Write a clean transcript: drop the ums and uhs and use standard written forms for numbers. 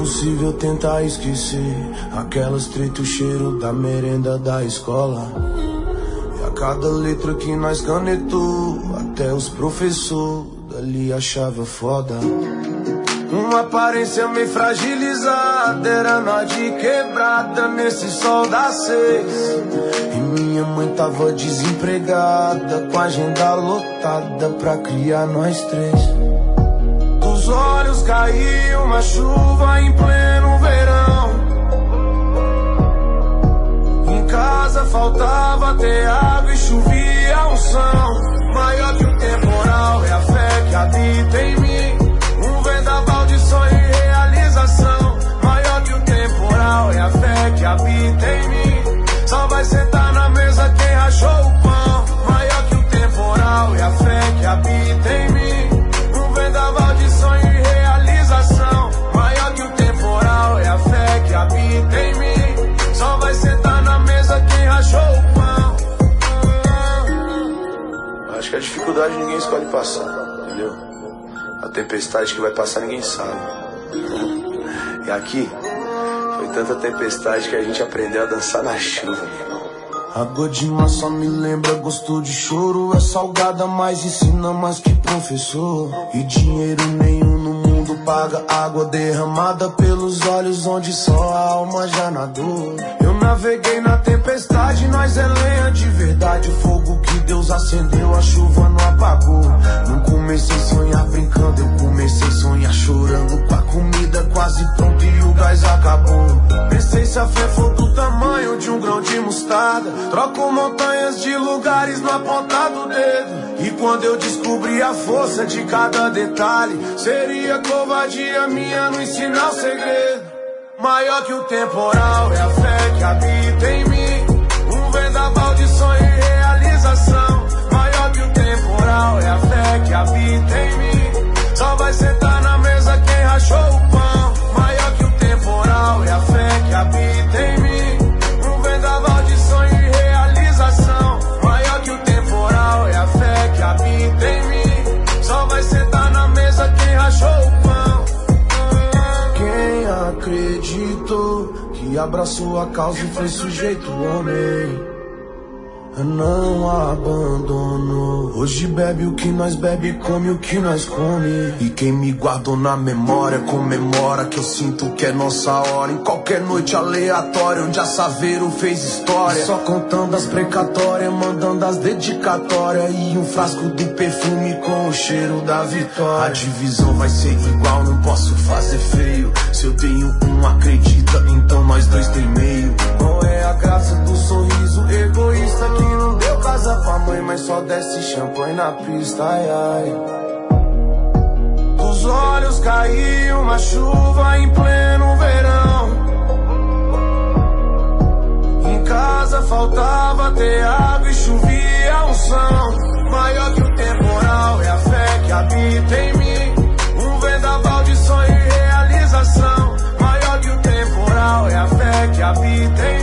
impossível tentar esquecer aquelas treta, o cheiro da merenda da escola. E a cada letra que nós canetou, até os professores dali achavam foda. Uma aparência meio fragilizada, era nós de quebrada nesse sol das 6. E minha mãe tava desempregada, com a agenda lotada pra criar nós 3. Dos olhos caiu uma chuva em pleno verão. Em casa faltava ter água e chovia unção. Maior que o temporal é a fé que habita em mim. Um vendaval de sonho e realização. Maior que o temporal é a fé que habita em mim. Só vai sentar na mesa quem rachou o pão. Maior que o temporal é a fé que habita em mim. Um vendaval de sonho e realização. Maior que o temporal é a fé que habita em mim. Só vai sentar na mesa quem rachou o pão. Acho que a dificuldade ninguém escolhe passar, entendeu? A tempestade que vai passar ninguém sabe. E aqui foi tanta tempestade que a gente aprendeu a dançar na chuva. Água de mar só me lembra gosto de choro. É salgada, mas ensina mais que professor. E dinheiro nenhum no mundo paga água derramada pelos olhos onde só a alma já nadou. Eu naveguei na tempestade, nós é lenha de verdade. O fogo que Deus acendeu, a chuva não apagou. Não comecei a sonhar brincando, eu comecei a sonhar chorando. Com a comida quase pronta e o gás acabou. Pensei se a fé for do tamanho de um grão de mostarda, troco montanhas de lugares na ponta do dedo. E quando eu descobri a força de cada detalhe, seria covardia minha não ensinar o segredo. Maior que o temporal é a fé que habita em mim. Um vendaval de sonho e realização. Maior que o temporal é a fé que habita em mim. Só vai sentar na mesa quem rachou o pão. Maior que o temporal é a fé que habita em mim. Um vendaval de sonho e realização. Maior que o temporal é a fé que habita em mim. Só vai sentar na mesa quem rachou o pão. Quem acreditou que abraçou a causa e foi sujeito homem, não abandonou. Hoje bebe o que nós bebe, come o que nós come. E quem me guardou na memória comemora que eu sinto que é nossa hora. Em qualquer noite aleatória onde a Saveiro fez história, só contando as precatórias, mandando as dedicatórias. E um frasco do perfume com o cheiro da vitória. A divisão vai ser igual, não posso fazer feio. Se eu tenho um, acredita, então nós dois tem meio. Qual é a graça do sorriso egoísta que não deu casa pra mãe, mas só desce champanhe na pista, ai, ai. Dos olhos caiu uma chuva em pleno verão. Em casa faltava ter água e chovia unção. Maior que o temporal é a fé que habita em mim. Um vendaval de sonho e realização. Maior que o temporal é a fé que habita em mim.